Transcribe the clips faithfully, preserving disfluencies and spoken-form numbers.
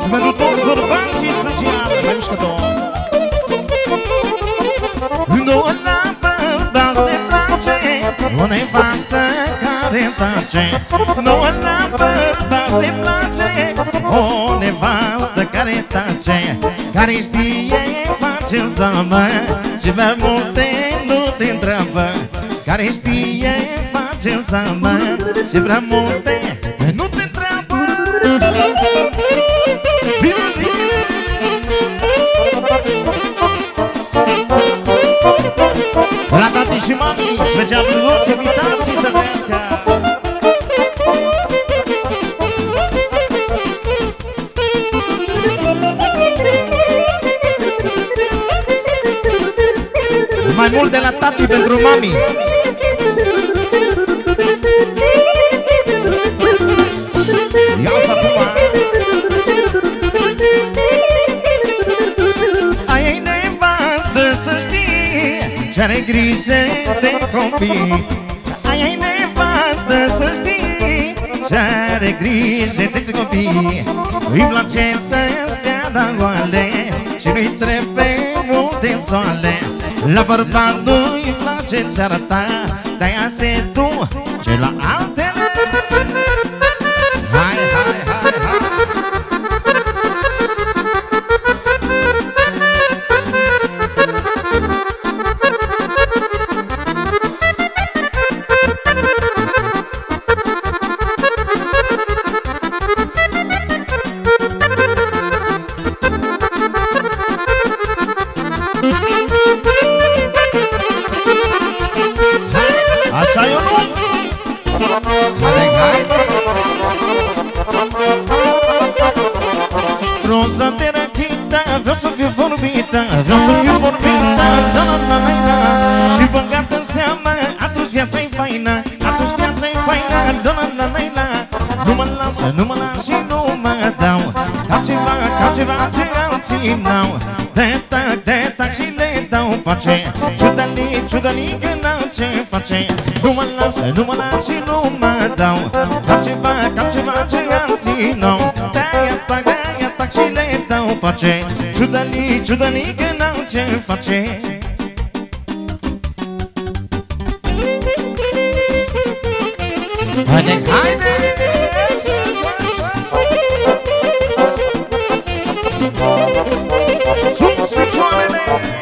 Și pentru toți bărbații special, mai mișcător. Două la bărbați ne place o nevastă care tace. Două la bărbați ne place o nevastă care tace, care știe face în seamă și prea multe nu te întreabă. Care știe face în seamă și prea multe nu te întreabă. Bine, bine! La tati și mami, special pentru toți invitații să trăiască. Mai mult de la tati pentru mami. Ia-o-ți acum. Ai nevastă să știi ce-are grijă de copii. Ai nevastă să știi ce-are grijă de copii. Îi place să stea la goale și nu-i trebuie multe soale. La bărbat nu-i place ce-ar ta, de-aia se duce la altele. Hai, hai, hai, hai. Așa, Ionuț! Hai, hai! Roza de rachita, vreau să fiu vorbită, vreau să fiu vorbită, da, da, da, da, da. Și băgată în seamă, atunci viața-i faină, atunci viața-i faină, da, da, da, da, da. Nu mă lasă, nu mă las și nu mă dau, ca ceva, ca ceva ce alții n-au. De tac, de tac și le dau pace, ciudălii, ciudălii că n-au ce face. Nu mă lasă, nu mă las și nu mă dau, ca ceva, ca ceva ce alții n-au. De-aia tac, de-aia tac și le dau pace, ciudălii, ciudălii că n-au ce face. Haide, haide! Sus picioarele!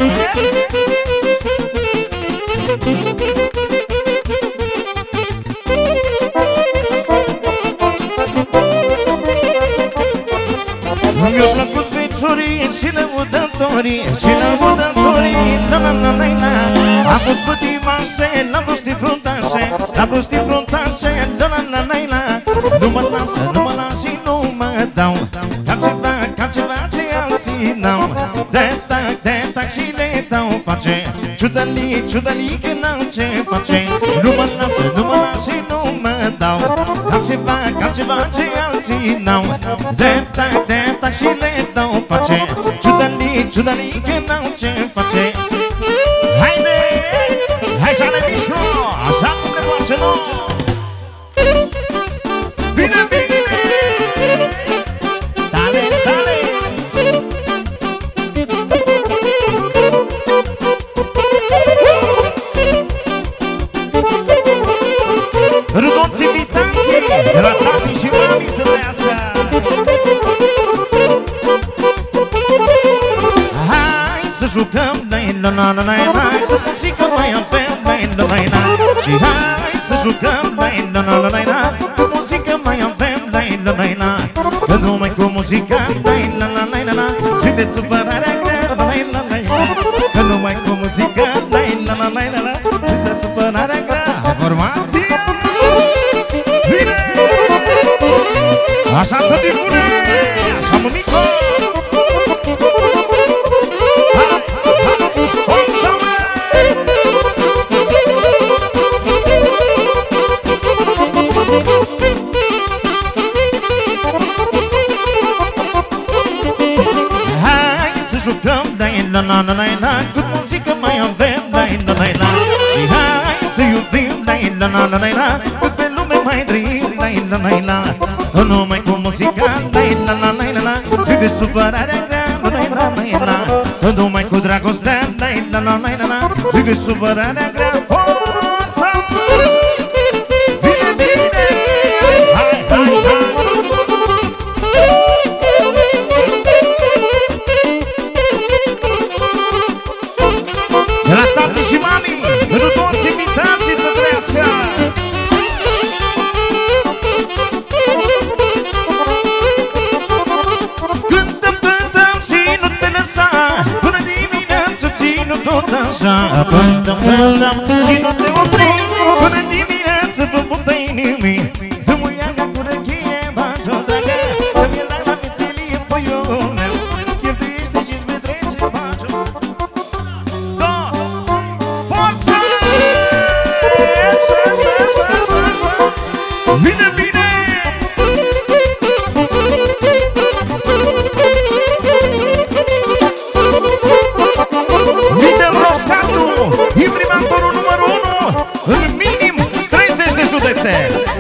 Mi-a plăcut feciorii și lăudătorii, și lăudătorii, la la la la la. Am fost pătimașe, la prostii fruntașe, la prostii fruntașe, la la la la la. Nu mă lasă, nu mă las și nu mă dau, ca ceva, ca ceva ce alții n-au. De tac, de tac și le dau pace, ciudălii, ciudălii că n-au ce face. Nu mă lasă, nu mă las și nu mă dau, ca ceva, ca ceva ce alții n-au. De tac, de tac și le dau pace, ciudălii, ciudălii că n-au ce face. Haide! Hai să ne mișcă, așa cum ne place nouă. Bine, bine! Dale, dale! Rudoți invitații de la tati și mami să trăiască. Hai să jucăm, la la la la la, cu muzică mai avem, la la la. Și hai să jucăm, la la la la la, cu muzică mai avem, la la la la. Că numai cu muzica, la la la la la, și de supărarea grea, la la la la. Că numai cu muzica, la la la la la, și de supărarea grea. Formație! Bine! Așa tot e bune! Așa, mămico! Jucăm, la la la la la, cu muzică mai avem, la la la la. Și hai să iubim, la la la la la, cât pe lume mai trăim, la la la la. Numai cu muzica, la la la la la. Și de supărarea grea, la la la la. Numai cu dragostea, la la la la la. Și de supărarea grea, forța. Bine, bine, hai, hai, hai. De la tati și mami, pentru toți invitații să trăiască. Cântăm, cântăm și nu te lăsa, până dimineață ținu tot așa. Cântăm, cântăm și nu te opri, până dimineață vă puptă inimii. Dă-mă ianga cu răchie, bagi-o dragă, că mi-e drag la veselie puiul meu. Cheltuiește și-ți petrece, bagi-o. Vine bine! Videl Roscatu, imprimantorul numărul unu, în minim treizeci de județe.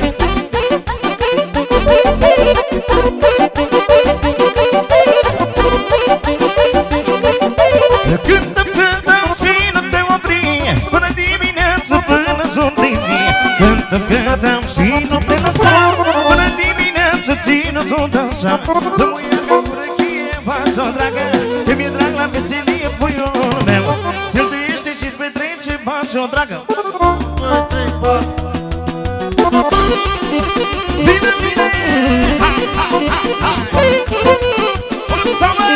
Cântăm, cântăm și nu te opri, până dimineață, până sunt de zi. Cântăm, cântăm și nu te lăsa, până dimineață ținu tot așa. Dă-mă iarcă cu răchie, faci-o dragă, că mi-e drag la veselie puiul meu. Cheltuiește și-ți petrece, faci-o dragă. Bine, bine! Ha, ha, ha, ha! Forța, mă!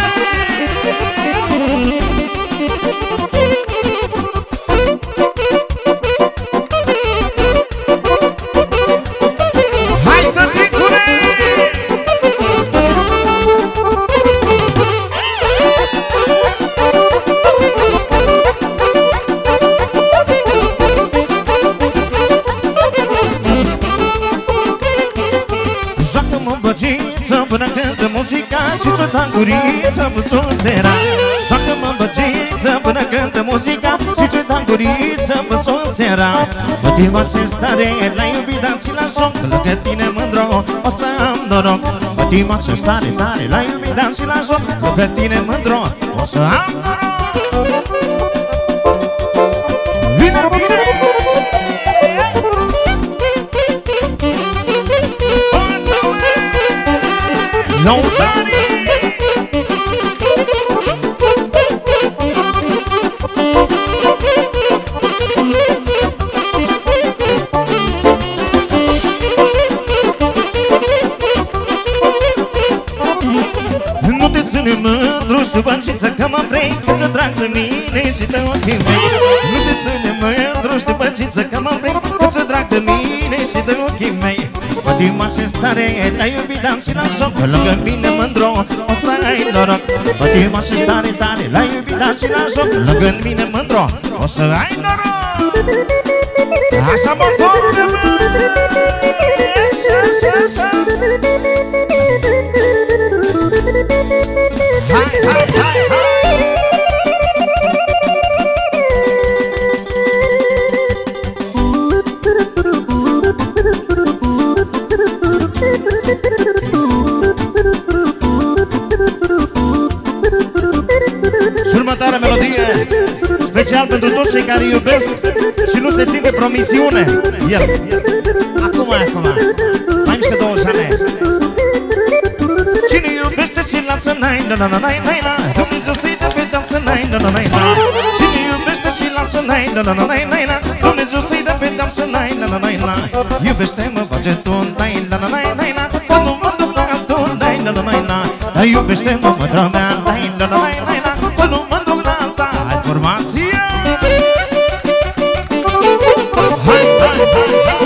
Până cântă muzica și ți-o dă guriță până seara. Joacă-mă băgiță până cântă muzica și ți-o dă guriță până seara. Motiva și stare la iubit, dar și la joc, lângă tine mândro o să am noroc. Motiva și stare tare la iubit, dar și la joc, lângă tine mândro o să am noroc. Vine bine! Lăutare! Nu te ține mândru, știu bănciță că mă vrei, că ți-o drag de mine și de ochii mei. Nu te ține mândru, știu bănciță că mă vrei, că ți-o drag de mine și de ochii mei. Pătima și stare la iubit, dar și la joc, lângă mine mândro o să ai noroc. Pătima și stare tare la iubit, dar și la joc, lângă mine mândro o să ai noroc. Așa mă vorbe, mă! Așa, așa, așa! Hai, hai, hai, hai! Și următoarea melodie, special pentru toți cei care iubesc și nu se țin de promisiune. El, acum, acum, mai mișcă douăzeci ani. Cine iubește și lasă, nai, na, na, na, nai, nai, na. Dumnezeu să-i dă pedeapsă, nai, na, na, nai, na. Cine iubește și lasă, nai, na, na, na, nai, nai, na. Dumnezeu să-i dă pedeapsă, nai, na, na, nai, na. Iubește-mă, face tu, nai, na, na, nai, nai, na. Să nu mă duc la altul, nai, na, na, nai, na. Iubește-mă, mădra mea, nai, na, na, nai, nai, na. Să nu mă duc la alta, hai formație! Hai, hai, hai, hai!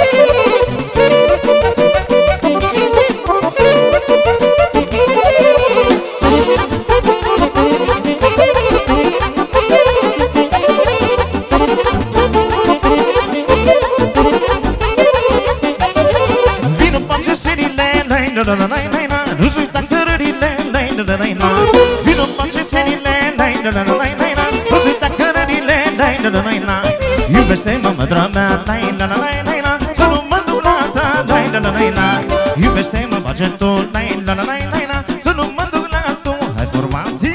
na na na na na, nu-ți uita cărările, na na na na na. Vino face serile, na na na na na na, nu-ți uita cărările, na na na na na. Iubește-mă, mădra mea, na na na na na, să nu mă duc la ta, na na na face tu, lai la la la la la, să nu mă duc la tu. Hai formație!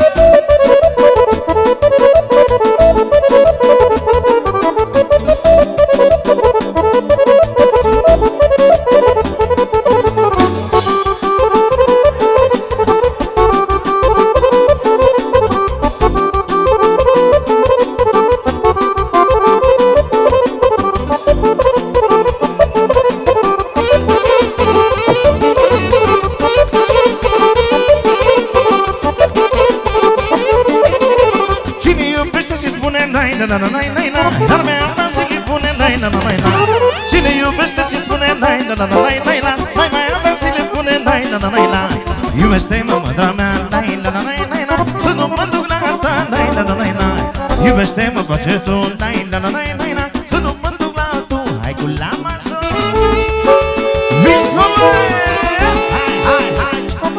Cine iubește și spune lai la la lai lai la, mai mai avem și le pune lai la la lai la. Iubește-mă, mădra mea, lai la la lai lai la, să nu mă duc la ta, lai la la lai la. Iubește-mă, face tu, lai la la lai lai la, să nu mă duc la tu. Hai cu lama să viscome! Hai, hai, hai!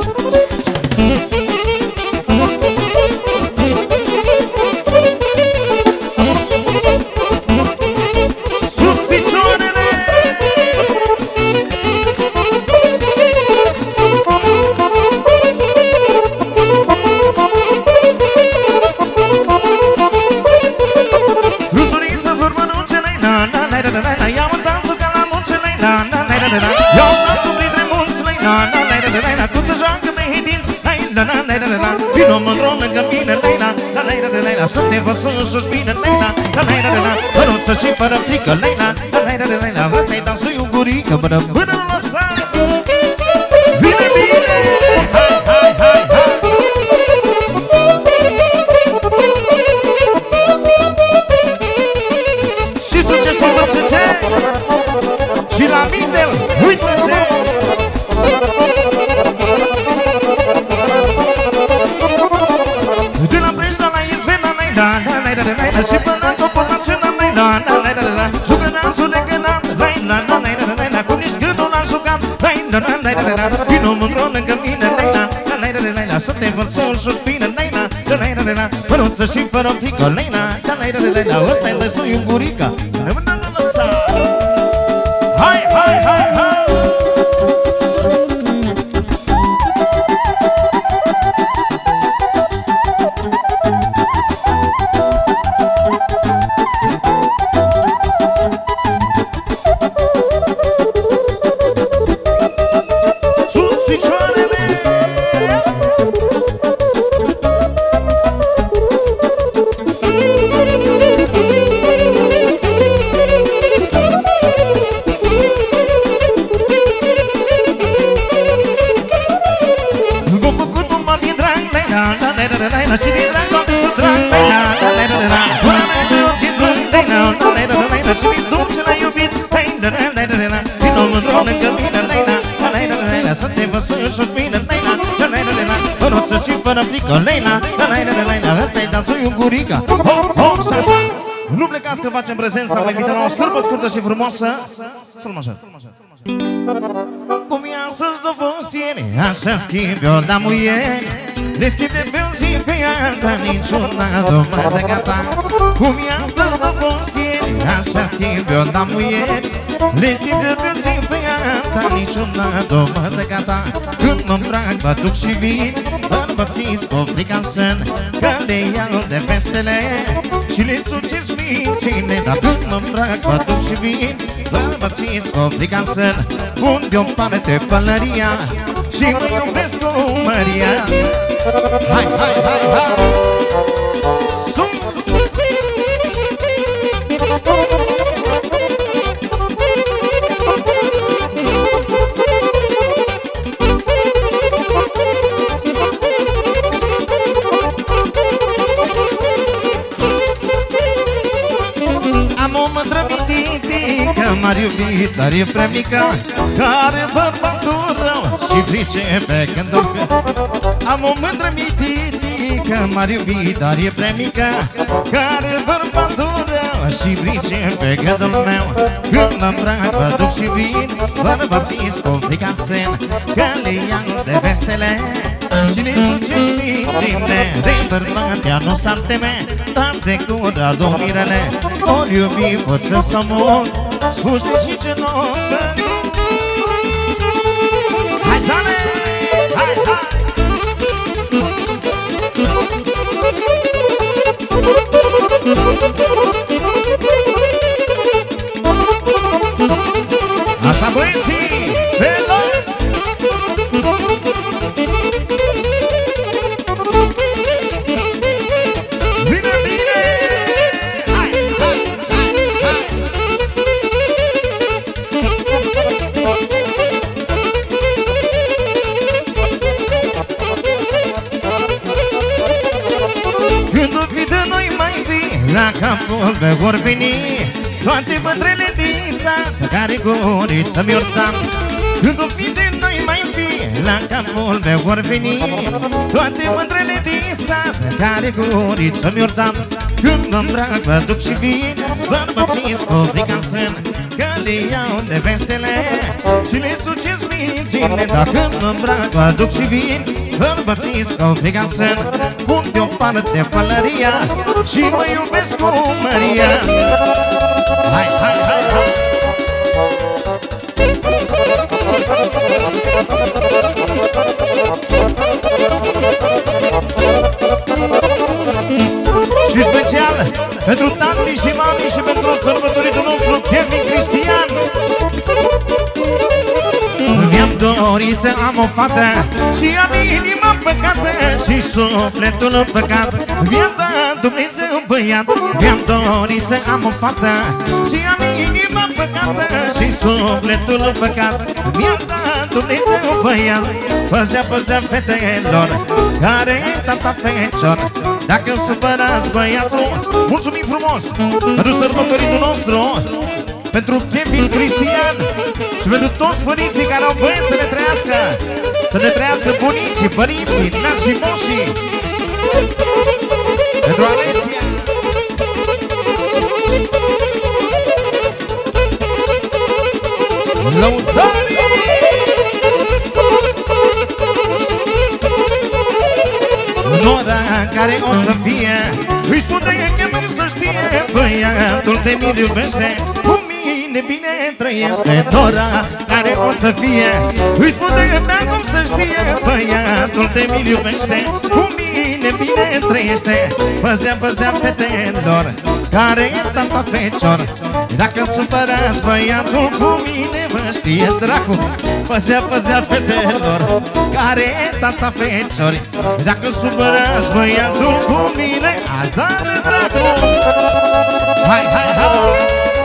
Vino mândru lângă mine, Leila, la Leila, de Leila, să te văd sus bine, Leila, la Leila, de Leila, păruță și fără frică, Leila, la Leila, de Leila, ăsta-i dansul iugurică, până până nu lăsa. Bine, bine, hai, hai, hai, hai. Și suce și vățăce, și la Mindel, uite ce. Și până copul la cena, lai la la la la la. Jucă danțul legănat, lai la la la la la la. Cu nici gândul n-am jucat, lai la la la la la. Vino mândru lângă mine, lai la la la la la. Să te văd sus bine, lai la la la la la. Păruță și fără frică, lai la la la la la. Ăsta-i destul iuburica, nu mă lăsa. Hai, hai, hai, hai. Și din drag toate să trag, la la la la la. Până la de ochii blând, la la la la la la. Și mi-ți dum ce l-ai iubit, la la la la la la. Vino mândru lângă mine, la la la la la la. Să te văd sus bine, la la la la la la. Păruță și fără frică, la la la la la la. Ăsta-i dansul iugurica, hop, hop, sa, sa. Nu plecați că facem prezența, vă invităm la o sârbă scurtă și frumoasă. Să-l așa. Cum e astăzi de fost ieri, așa schimbi o da muieri. Le schimb de pe o zi pe alta, niciuna dovadă gata. Cum e astăzi de fost ieri, așa schimbi o da muieri. Le schimb de pe o zi pe alta, niciuna dovadă gata. Când mă îmbrac, mă duc și vin, bărbățiți cu frica în sân, că le iau de pestele și le suceți mințile. Dar când mă îmbrac, mă duc și vin, bărbățiți cu frica în sân, unde o parte pălăria și mă iubesc cu Maria. Hai, hai, hai, hai! Sus! Am o mândră mitică, m-ar iubi, dar e prea mică, care bărbatul rău și pricepe gândul că am o mândră mititică, m-ar iubi, dar e prea mică, care bărbatul rău și pricepe gândul meu. Când mă îmbrac, mă duc și vin, bărbații-s cu frica în sen, că le iau de vestele și le sucești mințile. De bărbat ea nu s-ar teme, dar de gura domirele, ori iubi pot să mult, spune și ce nu. Hai La capul meu vor veni toate bătrâne din sat, care guriță mi-or da. Când o fi de noi mai fi, la capul meu vor veni toate bătrâne din sat, care guriță mi-or da. Când mă îmbrac, mă duc și vin, bărbății scopri ca sân, că le iau de vestele și le sucesc mințile. Dar când mă îmbrac, mă duc și vin, bărbății scopri ca sân, pun deoparte pălăria și mă iubesc cu Maria. Hai, hai, hai, hai! Și special pentru tati și mami și pentru sărbătoritul nostru Kevin Cristian. Mi-am dorit să am o fată și am inima păcată și sufletul păcat. Mi-a dat Dumnezeu băiat. Mi-am dorit să am o fată și am inima păcată și sufletul păcat. Mi-a dat Dumnezeu băiat. Păzea, păzea fetelor, care e tata fecior. Dacă-mi supărați băiatul, mulțumim frumos pentru sărbătoritul nostru, pentru Kevin Cristian și pentru toți părinții care au băieți să le trăiască, să le trăiască bunicii, părinții, nași și moșii. Pentru Alexia. Lăutare! Nora care o să fie, îi spune că nu să știe, băiatul de mine iubește, cu mine bine trăiește. Nora care o să fie, îi spune că cum să știe, băiatul de mine iubește, cu mine bine trăiește. Păzea, păzea fetelor, care e tata fecior. Dacă supărați băiatul, cu mine vă știe dracu. Păzea, păzea fetelor, care e tata fecior. Dacă supărați băiatul, cu mine ați dat de dracu. Hai, hai, hai!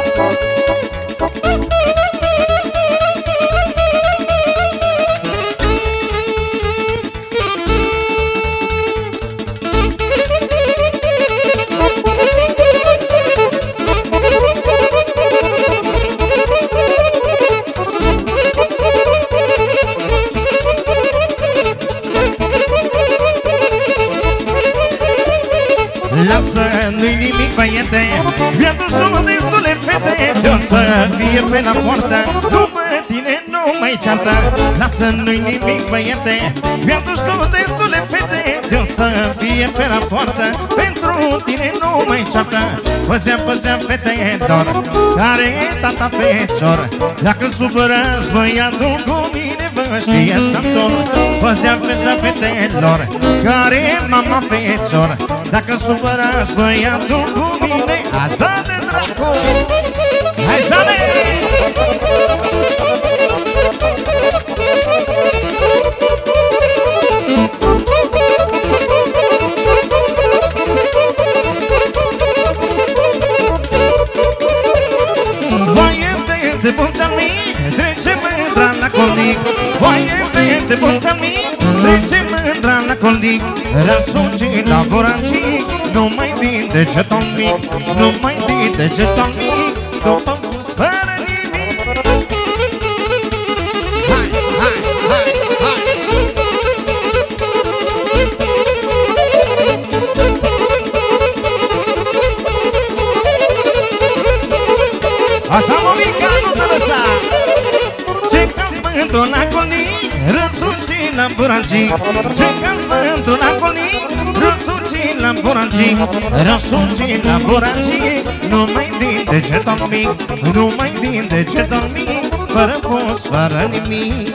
Lasă, nu-i nimic băiete, mi-a dus-o destule fete, de-o să fie pe la poartă, după tine nu mai ceartă. Lasă, nu-i nimic băiete, mi-a dus-o destule fete, de-o să fie pe la poartă, pentru tine nu mai ceartă. Păzea, păzea fetelor, care e tata fecior. Dacă supărați băiatul, cu mine vă știe satul. Păzea, păzea fetelor, care e mama fecior. Dacă supărați băiatul, cu mine ați dat de dracu. Hai să ne! Voie verde, bunța mic, trece mândra la colnic. Voie verde, bunța mic, trece mândra la colnic. Răsuci la borancic, nu mai din degetul mic, nu mai din degetul mic, după fus fără nimic. Hai, hai, hai, hai! Așa mă mica, nu te lăsa! Ce cazi mândru la colnic, răsuci la borancic. Ce cazi mândru la colnic, răsuci la borancic. Răsuci la borancic, numai din degetul mic, numai din degetul mic, fără fos, fără nimic.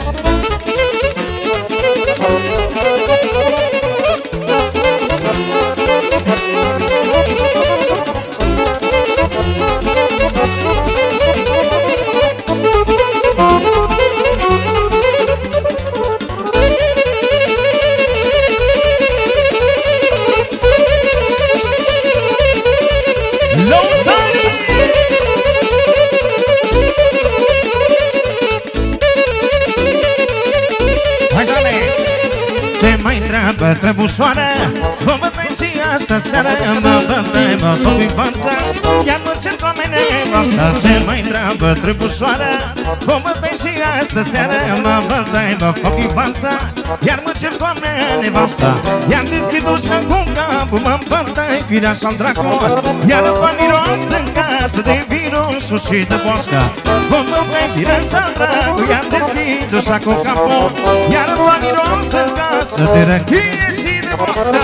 ce mai întreabă trebusoară? Vă bătăi și asta seară, mă bătăi, mă tot vivanță. Iar mă cer cu mine nevastă, ce mai întreabă trebusoară? Vă bătăi și asta seară, mă bătăi, mă tot vivanță. Iar mă cer cu mine nevastă, iar deschid ușa cu capul, mă bătăi, fireașa-l dracu. Iar vă miros în casă de virusul și de boască. Vă bătăi, fireașa-l dracu, iar deschid ușa cu capul. Iar vă miros în casă de răchie și de boască.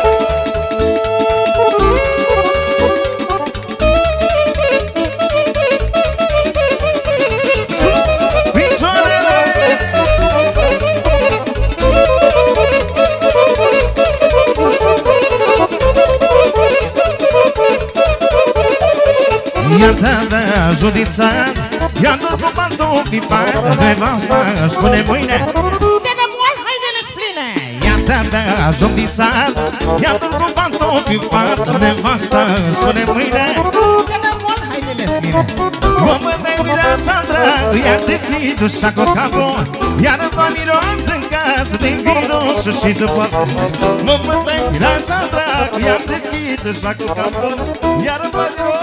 Iar de judisat, iar dur cu pantofii pat, nevasta spune mâine de nămoal hainele spline. Iar de judisat, iar dur cu pantofii pat, nevasta spune mâine de nămoal hainele spline. Mă bătăi mireasa dragă, iar deschid ușa cu capul. Iar vă miros în casă de virusul și de boască. Mă bătăi mireasa dragă, iar deschid ușa cu capul. Iar vă miros